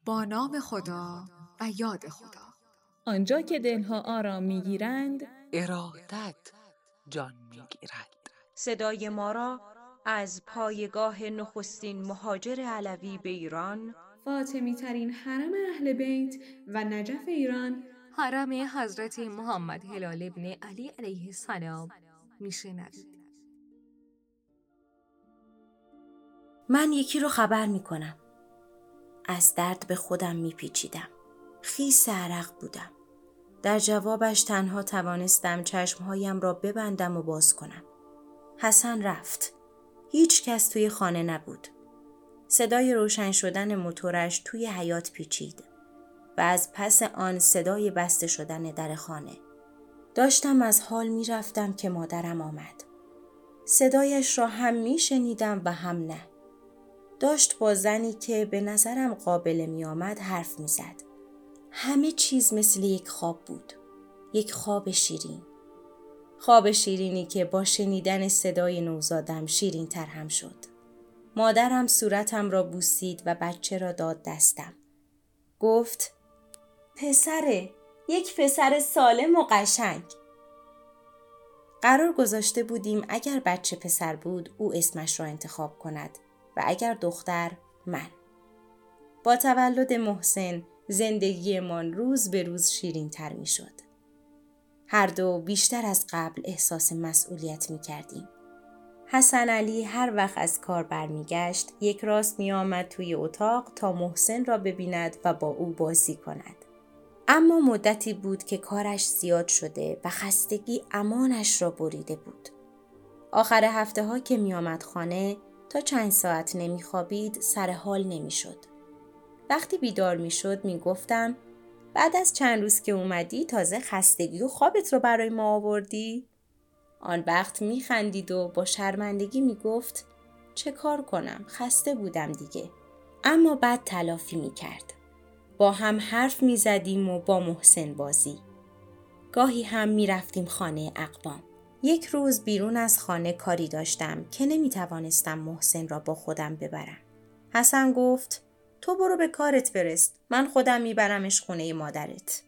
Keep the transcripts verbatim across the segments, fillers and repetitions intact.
با نام خدا و یاد خدا. آنجا که دلها آرام میگیرند، ارادت جان میگیرد. صدای ما را از پایگاه نخستین مهاجر علوی به ایران، فاطمی ترین حرم اهل بیت و نجف ایران، حرم حضرت محمد هلال ابن علی علیه السلام میشنوید. من یکی رو خبر میکنم. از درد به خودم میپیچیدم. خیس عرق بودم. در جوابش تنها توانستم چشمهایم را ببندم و باز کنم. حسن رفت. هیچ کس توی خانه نبود. صدای روشن شدن موتورش توی حیاط پیچید و از پس آن صدای بسته شدن در خانه. داشتم از حال میرفتم که مادرم آمد. صدایش را هم میشنیدم و هم نه. داشت با زنی که به نظرم قابل می آمد حرف می زد. همه چیز مثل یک خواب بود. یک خواب شیرین. خواب شیرینی که با شنیدن صدای نوزادم شیرین تر هم شد. مادرم صورتم را بوسید و بچه را داد دستم. گفت پسره، یک پسر سالم و قشنگ. قرار گذاشته بودیم اگر بچه پسر بود او اسمش را انتخاب کند و اگر دختر من. با تولد محسن زندگیمان روز به روز شیرین تر می شد. هر دو بیشتر از قبل احساس مسئولیت می کردیم. حسن علی هر وقت از کار برمی گشت یک راست می آمد توی اتاق تا محسن را ببیند و با او بازی کند. اما مدتی بود که کارش زیاد شده و خستگی امانش را بریده بود. آخر هفته ها که می آمد خانه تا چند ساعت نمی خوابید سر حال نمی شد. وقتی بیدار می شد می گفتم بعد از چند روز که اومدی تازه خستگی و خوابت رو برای ما آوردی؟ آن وقت می خندید و با شرمندگی می گفت چه کار کنم؟ خسته بودم دیگه. اما بعد تلافی می کرد. با هم حرف می زدیم و با محسن بازی. گاهی هم می رفتیم خانه اقوام. یک روز بیرون از خانه کاری داشتم که نمی توانستم محسن را با خودم ببرم. حسن گفت تو برو به کارت برس، من خودم می برمش خونه مادرت.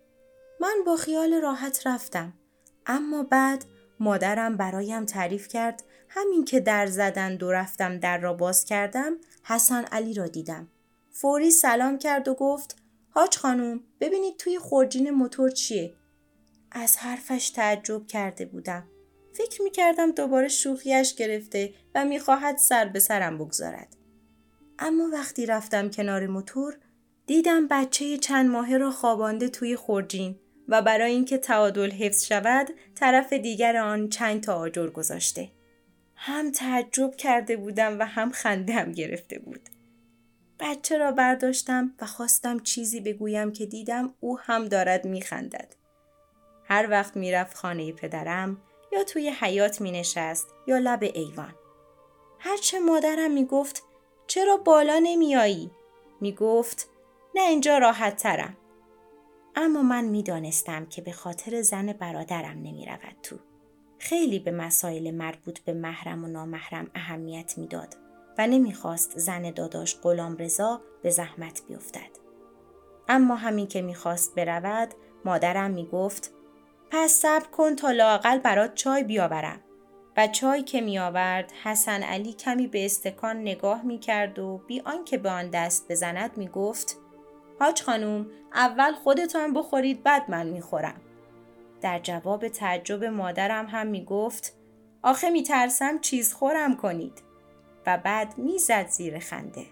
من با خیال راحت رفتم، اما بعد مادرم برایم تعریف کرد همین که در زدن و رفتم در را باز کردم حسن علی را دیدم. فوری سلام کرد و گفت حاج خانوم ببینید توی خورجین موتور چیه؟ از حرفش تعجب کرده بودم. فکر می‌کردم دوباره شوخیش گرفته و می‌خواهد سر به سرم بگذارد. اما وقتی رفتم کنار موتور دیدم بچه چند ماهه را خوابانده توی خورجین و برای اینکه تعادل حفظ شود طرف دیگر آن چند تا آجر گذاشته. هم تعجب کرده بودم و هم خنده‌ام گرفته بود. بچه را برداشتم و خواستم چیزی بگویم که دیدم او هم دارد می‌خندد. هر وقت میرفت خانه پدرم یا توی حیاط می نشست یا لب ایوان. هرچه مادرم می گفت چرا بالا نمی آیی؟ می گفت نه اینجا راحت ترم. اما من می دانستم که به خاطر زن برادرم نمی رود تو. خیلی به مسائل مربوط به محرم و نامحرم اهمیت می داد و نمی خواست زن داداش غلام رضا به زحمت بیفتد. اما همین که می خواست برود مادرم می گفت پس صبر کن تا لااقل برات چای بیاورم. و چای که می آورد حسن علی کمی به استکان نگاه می کرد و بی آنکه به آن دست بزند می گفت حاج خانوم اول خودتان بخورید بعد من می خورم. در جواب تعجب مادرم هم می گفت آخه می ترسم چیز خورم کنید. و بعد می زد زیر خنده.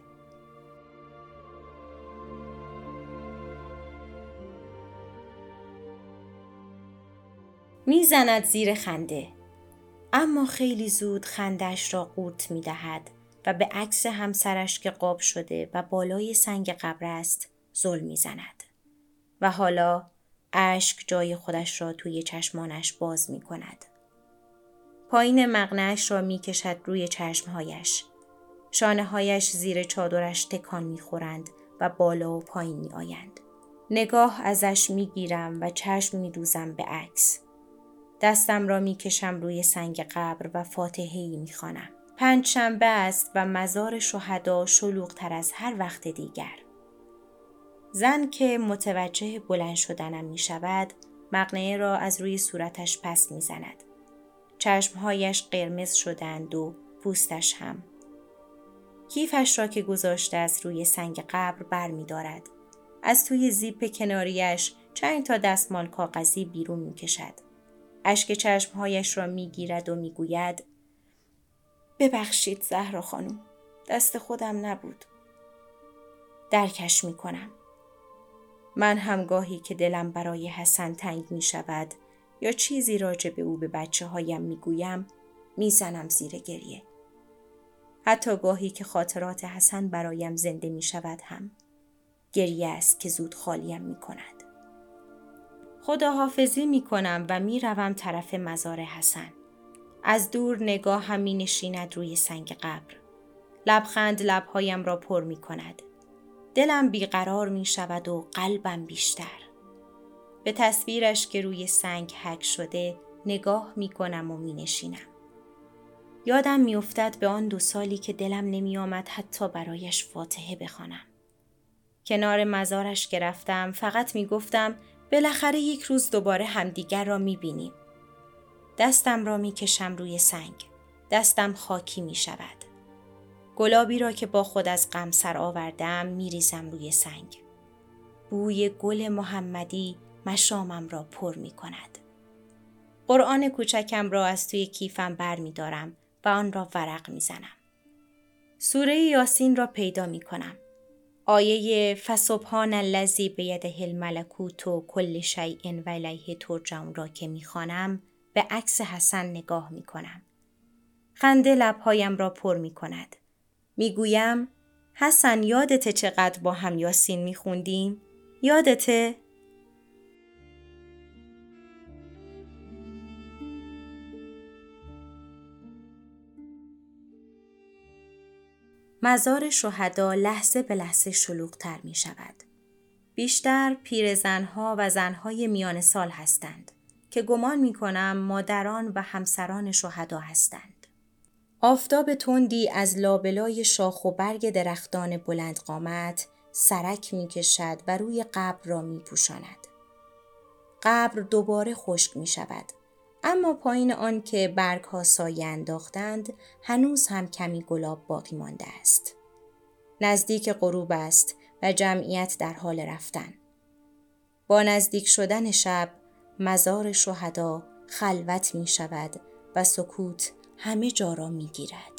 می زند زیر خنده. اما خیلی زود خندش را قورت می دهد و به عکس همسرش که قاب شده و بالای سنگ قبر است زل می زند. و حالا اشک جای خودش را توی چشمانش باز می کند. پایین مقنعش را می کشد روی چشمهایش. شانه هایش زیر چادرش تکان می خورند و بالا و پایین می آیند. نگاه ازش می گیرم و چشم می دوزم به عکس. دستم را می کشم روی سنگ قبر و فاتحه‌ای می خوانم. پنج شنبه است و مزار شهدا شلوغ‌تر از هر وقت دیگر. زن که متوجه بلند شدنم می شود، مقنعه را از روی صورتش پس می زند. چشمهایش قرمز شدند و پوستش هم. کیفش را که گذاشته است روی سنگ قبر بر می دارد. از توی زیپ کناریش چند تا دستمال کاغذی بیرون می کشد. اشک چشمهایش را می گیرد و می گوید ببخشید زهرا خانم، دست خودم نبود. درکش می کنم. من هم گاهی که دلم برای حسن تنگ می شود یا چیزی راجع به او به بچه هایم می گویم می زنم زیر گریه. حتی گاهی که خاطرات حسن برایم زنده می شود هم. گریه است که زود خالیم می کند. خداحافظی می کنم و می روم طرف مزار حسن. از دور نگاه هم می نشیند روی سنگ قبر. لبخند لبهایم را پر می کند. دلم بیقرار می شود و قلبم بیشتر. به تصویرش که روی سنگ حک شده نگاه می کنم و می نشینم. یادم می افتد به آن دو سالی که دلم نمی آمد حتی برایش فاتحه بخوانم. کنار مزارش که رفتم فقط می گفتم بالاخره یک روز دوباره همدیگر را می بینیم. دستم را می کشم روی سنگ. دستم خاکی می شود. گلابی را که با خود از غم سر آوردم می ریزم روی سنگ. بوی گل محمدی مشامم را پر می کند. قرآن کوچکم را از توی کیفم بر می دارم و آن را ورق می زنم. سوره یاسین را پیدا می کنم. آیه فسبحان الذی بیده الملکوت و کل شیء و الیه ترجعون را که می خوانم به عکس حسن نگاه می کنم. خنده لبهایم را پر می کند. می گویم حسن یادته چقدر با هم یاسین می خوندیم؟ یادته؟ مزار شهدا لحظه به لحظه شلوغ‌تر می شود. بیشتر پیرزنها و زنهای میان سال هستند که گمان می کنم مادران و همسران شهدا هستند. آفتاب تندی از لابلای شاخ و برگ درختان بلند قامت سرک می کشد و روی قبر را می پوشاند. قبر دوباره خشک می شود. اما پایین آن که برگ ها سایه انداختند هنوز هم کمی گلاب باقی مانده است. نزدیک غروب است و جمعیت در حال رفتن. با نزدیک شدن شب مزار شهدا خلوت می شود و سکوت همه جا را می گیرد.